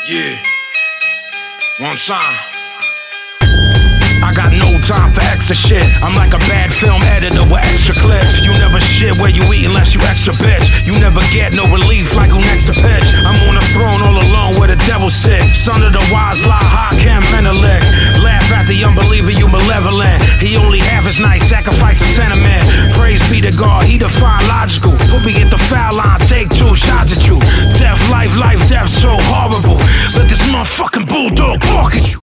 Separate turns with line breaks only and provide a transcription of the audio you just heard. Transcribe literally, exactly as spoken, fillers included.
Yeah. One time. I got no time for extra shit. I'm like a bad film editor with extra clips. You never shit where you eat unless you extra bitch. You never get no relief like who next to pitch. I'm on the throne all alone where the devil sit. Son of the wise lie, Hakem Menelik. Laugh at the unbeliever, you malevolent. He only half is nice, sacrifice a sentiment. Praise be to God, he define logical. Put me at the foul line, take two shots at you. Death, life, life, death, so horrible. Let this motherfucking bulldog bark at you.